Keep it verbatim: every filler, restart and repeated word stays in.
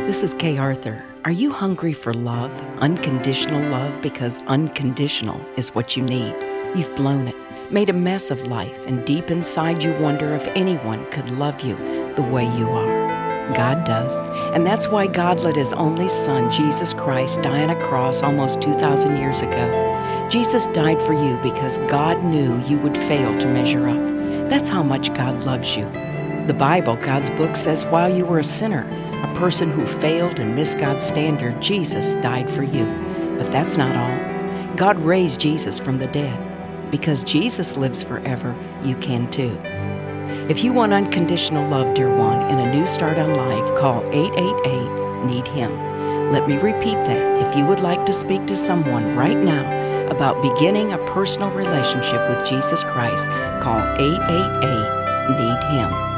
This is Kay Arthur. Are you hungry for love? Unconditional love, because unconditional is what you need. You've blown it, made a mess of life, and deep inside you wonder if anyone could love you the way you are. God does, and that's why God let His only Son, Jesus Christ, die on a cross almost two thousand years ago. Jesus died for you because God knew you would fail to measure up. That's how much God loves you. The Bible, God's book, says while you were a sinner, a person who failed and missed God's standard, Jesus died for you. But that's not all. God raised Jesus from the dead. Because Jesus lives forever, you can too. If you want unconditional love, dear one, and a new start on life, call eight eight eight, need him. Let me repeat that. If you would like to speak to someone right now about beginning a personal relationship with Jesus Christ, call eight eight eight, need him.